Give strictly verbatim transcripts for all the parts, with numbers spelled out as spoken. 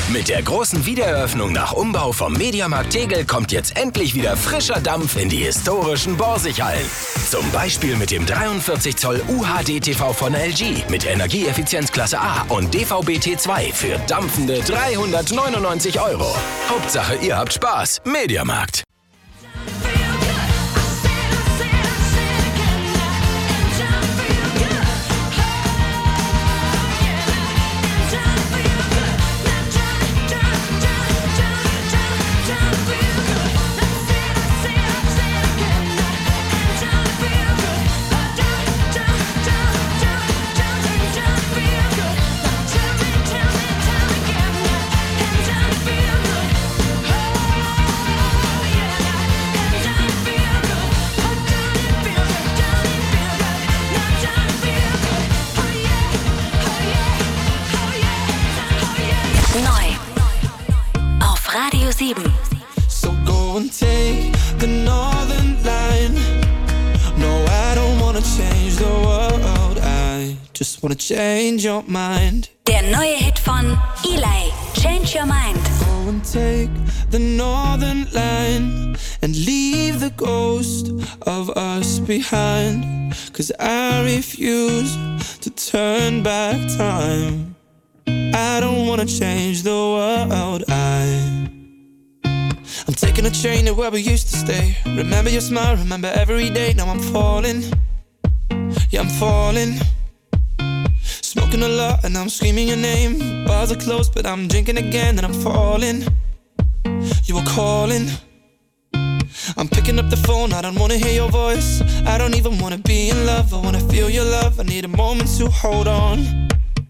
Mit der großen Wiedereröffnung nach Umbau vom Mediamarkt Tegel kommt jetzt endlich wieder frischer Dampf in die historischen Borsighallen. Zum Beispiel mit dem dreiundvierzig Zoll U H D-T V von L G mit Energieeffizienzklasse A und D V B T zwei für dampfende dreihundertneunundneunzig Euro. Hauptsache, ihr habt Spaß. Mediamarkt. Radio sieben. So go and take the northern line. No, I don't wanna change the world. I just wanna change your mind. Der neue Hit von Eli, Change Your Mind. Go and take the northern line and leave the ghost of us behind. 'Cause I refuse to turn back time. I don't wanna change the world. I I'm taking a train to where we used to stay. Remember your smile, remember every day. Now I'm falling, yeah I'm falling. Smoking a lot and I'm screaming your name. Bars are closed but I'm drinking again and I'm falling. You were calling, I'm picking up the phone, I don't wanna hear your voice. I don't even wanna be in love, I wanna feel your love. I need a moment to hold on.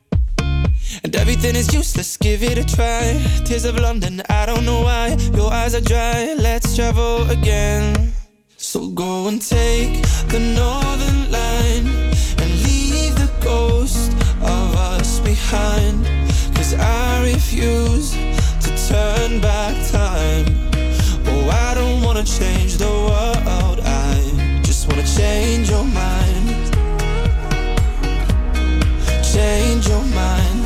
And everything is useless, give it a try. Tears of London, I don't know why. Your eyes are dry, let's travel again. So go and take the northern line and leave the ghost of us behind. 'Cause I refuse to turn back time. Oh, I don't wanna change the world, I just wanna change your mind. Change your mind.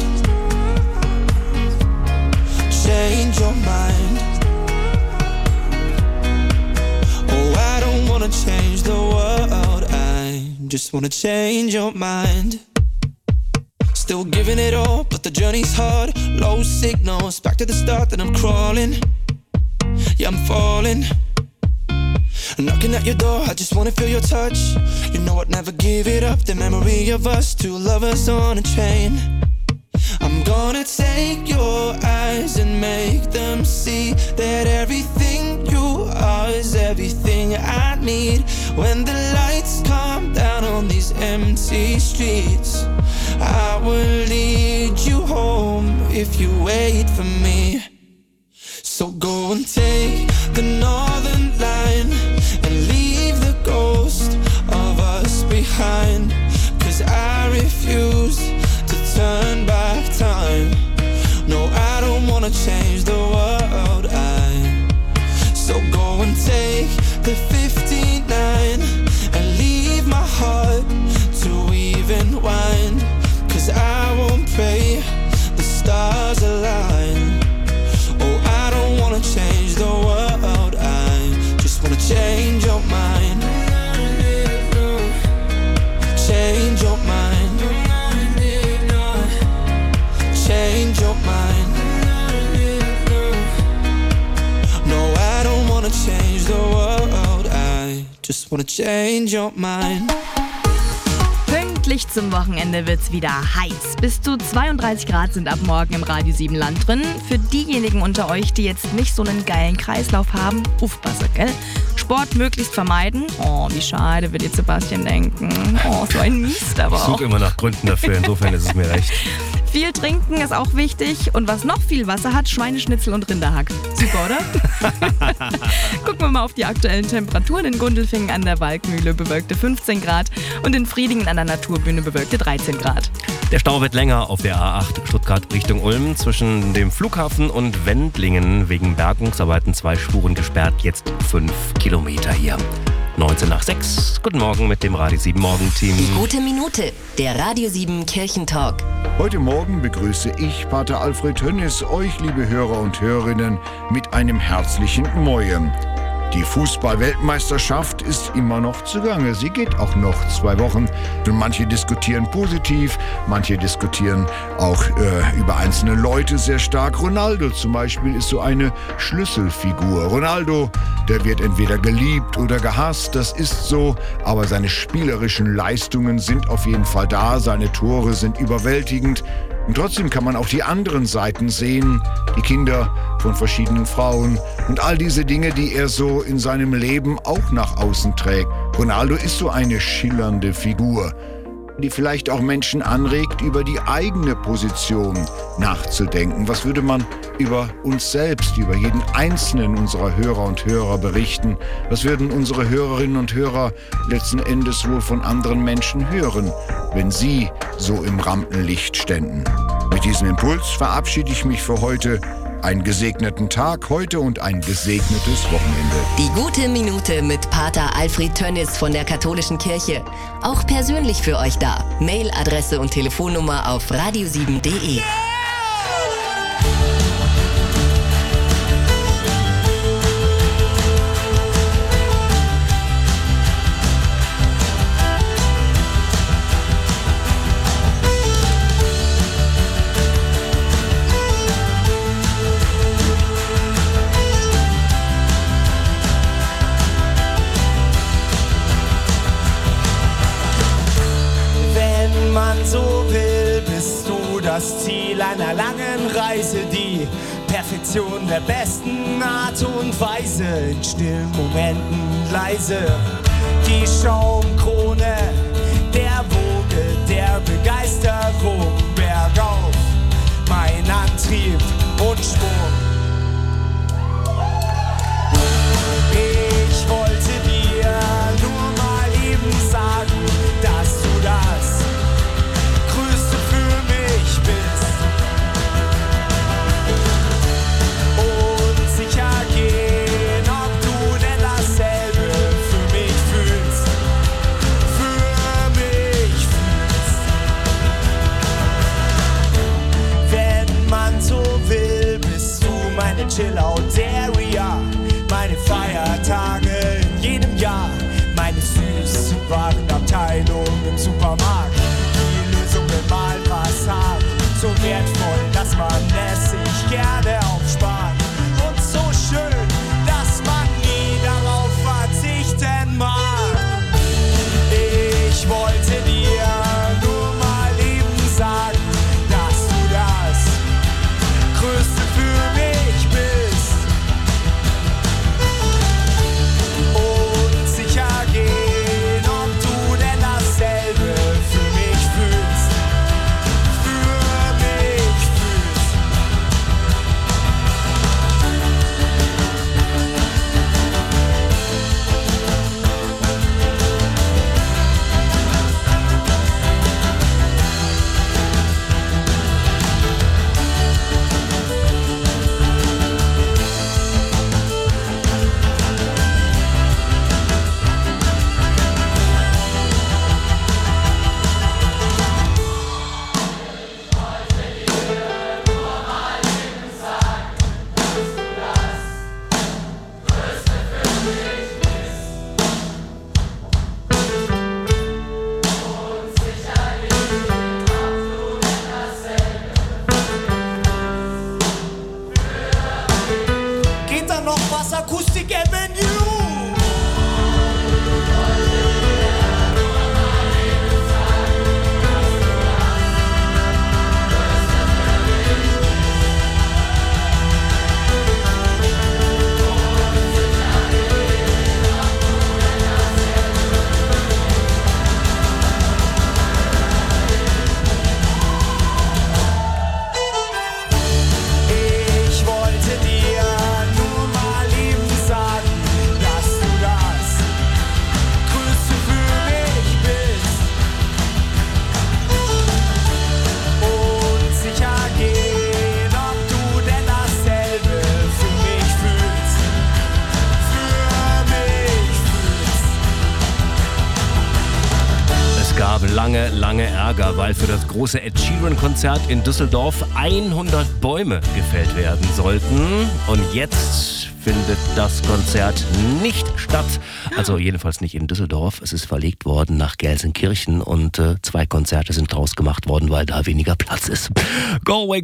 Change your mind. Oh, I don't wanna change the world, I just wanna change your mind. Still giving it all, but the journey's hard. Low signals, back to the start, then I'm crawling. Yeah, I'm falling. Knocking at your door, I just wanna feel your touch. You know I'd never give it up, the memory of us, two lovers on a train. I'm gonna take your eyes and make them see that everything you are is everything I need. When the lights come down on these empty streets, I will lead you home if you wait for me. So go and take the northern line and leave the ghost of us behind. 'Cause I refuse to turn back time. No, I don't wanna change the world, I So go and take the fifty-nine and leave my heart to even wind. 'Cause I won't pray the stars align. Oh, I don't wanna change the world, I just wanna change your mind. Change your mind. Change your mind. No, I don't wanna change the world, I just wanna change your mind. Pünktlich zum Wochenende wird's wieder heiß. Bis zu zweiunddreißig Grad sind ab morgen im Radio sieben Land drin. Für diejenigen unter euch, die jetzt nicht so einen geilen Kreislauf haben, Aufpasse, gell? Sport möglichst vermeiden. Oh, wie schade, wird jetzt Sebastian denken. Oh, so ein Mist aber auch. Ich suche immer nach Gründen dafür, insofern ist es mir recht. Viel trinken ist auch wichtig. Und was noch viel Wasser hat, Schweineschnitzel und Rinderhack. Super, oder? Gucken wir mal auf die aktuellen Temperaturen. In Gundelfingen an der Walkmühle bewölkte fünfzehn Grad und in Friedingen an der Naturbühne bewölkte dreizehn Grad. Der Stau wird länger auf der A acht Stuttgart Richtung Ulm. Zwischen dem Flughafen und Wendlingen wegen Bergungsarbeiten zwei Spuren gesperrt. Jetzt fünf Kilometer hier. neunzehn nach sechs. Guten Morgen mit dem Radio sieben Morgenteam. Die gute Minute, der Radio sieben Kirchentalk. Heute Morgen begrüße ich, Pater Alfred Tönnis, euch, liebe Hörer und Hörerinnen, mit einem herzlichen Moje. Die Fußball-Weltmeisterschaft ist immer noch zugange. Sie geht auch noch zwei Wochen. Und manche diskutieren positiv, manche diskutieren auch äh, über einzelne Leute sehr stark. Ronaldo zum Beispiel ist so eine Schlüsselfigur. Ronaldo, der wird entweder geliebt oder gehasst, das ist so. Aber seine spielerischen Leistungen sind auf jeden Fall da. Seine Tore sind überwältigend. Und trotzdem kann man auch die anderen Seiten sehen, die Kinder von verschiedenen Frauen und all diese Dinge, die er so in seinem Leben auch nach außen trägt. Ronaldo ist so eine schillernde Figur, die vielleicht auch Menschen anregt, über die eigene Position nachzudenken. Was würde man über uns selbst, über jeden einzelnen unserer Hörer und Hörer berichten? Was würden unsere Hörerinnen und Hörer letzten Endes wohl von anderen Menschen hören, wenn sie so im Rampenlicht ständen? Mit diesem Impuls verabschiede ich mich für heute. Einen gesegneten Tag heute und ein gesegnetes Wochenende. Die gute Minute mit Pater Alfred Tönnis von der Katholischen Kirche. Auch persönlich für euch da. Mailadresse und Telefonnummer auf radio sieben punkt de. So will, bist du das Ziel einer langen Reise, die Perfektion der besten Art und Weise, in stillen Momenten leise, die Schaumkrone der Woge der Begeisterung, bergauf, mein Antrieb und Schwung. Ich wollte dir nur mal eben sagen, dass du das Größte für mich bist. Und sicher gehen, ob du denn dasselbe für mich fühlst. Für mich fühlst. Wenn man so will, bist du meine Chill-Out-Area, meine Feiertage in jedem Jahr, meine süße Warenabteilung im Supermarkt. Die Lösung, wenn mal was hat, so wertvoll, dass man es sich gerne aufspart. Und so schön, dass man nie darauf verzichten mag. Ich wollte dir nur mal eben sagen, dass du das Größte für mich bist. Und sicher gehen, ob du denn dasselbe für mich fühlst. Für mich fühlst. Geht da noch was? Akustik Avenue? Ich wollte dir nur mal eben sagen, lange, lange Ärger, weil für das große Ed Sheeran-Konzert in Düsseldorf hundert Bäume gefällt werden sollten. Und jetzt findet das Konzert nicht statt. Also jedenfalls nicht in Düsseldorf. Es ist verlegt worden nach Gelsenkirchen und äh, zwei Konzerte sind draus gemacht worden, weil da weniger Platz ist. Go away.